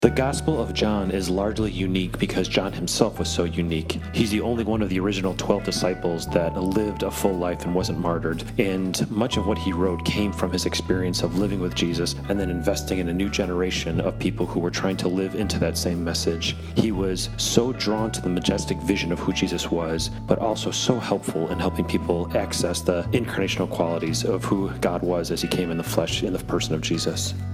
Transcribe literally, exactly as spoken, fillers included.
The Gospel of John is largely unique because John himself was so unique. He's the only one of the original twelve disciples that lived a full life and wasn't martyred, and much of what he wrote came from his experience of living with Jesus and then investing in a new generation of people who were trying to live into that same message. He was so drawn to the majestic vision of who Jesus was, but also so helpful in helping people access the incarnational qualities of who God was as he came in the flesh in the person of Jesus.